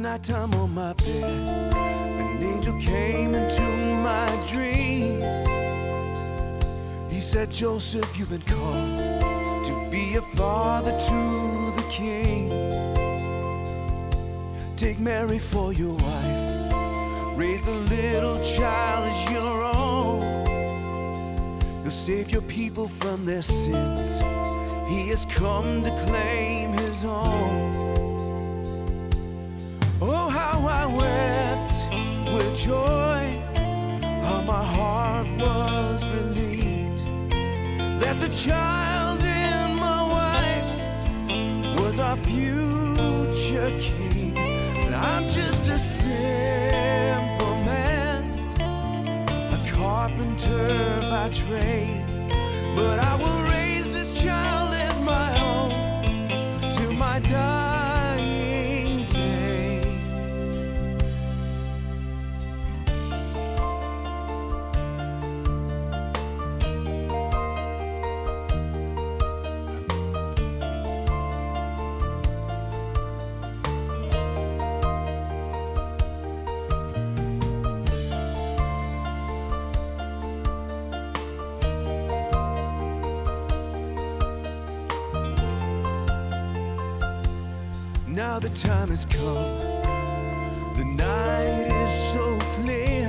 nighttime on my bed, an angel came into my dreams. He said, Joseph, you've been called to be a father to the king. Take Mary for your wife, raise the little child as your own. He'll save your people from their sins. He has come to claim his own. Oh, how I wept with joy, how my heart was relieved that the child in my wife was our future king. And I'm just a simple man, a carpenter by trade, but I will raise this child as my own to my dying day. Now the time has come, the night is so clear.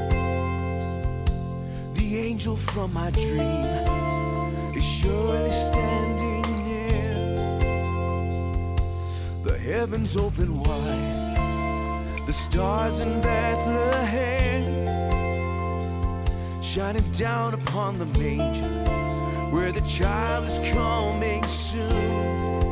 The angel from my dream is surely standing near. The heavens open wide, the stars in Bethlehem shining down upon the manger where the child is coming soon.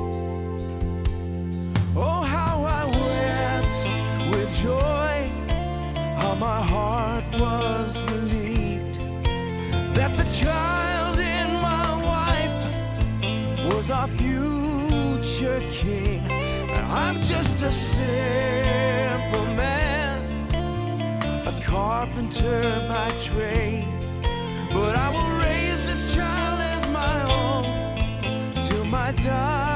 Oh, how I wept with joy, how my heart was relieved that the child in my wife was our future king. And I'm just a simple man, a carpenter by trade, but I will raise this child as my own till my dying.